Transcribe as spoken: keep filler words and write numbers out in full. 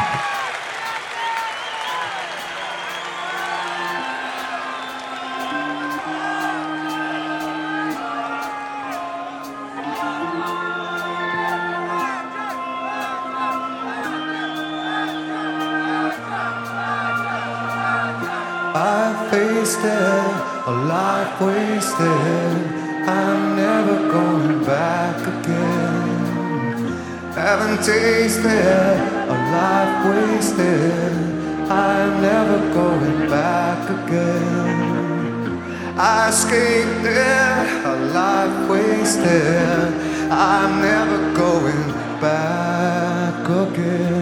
I faced it, a life wasted. I'm never going back again. Haven't tasted a life wasted. I'm never going back again. I escaped it, a life wasted. I'm never going back again.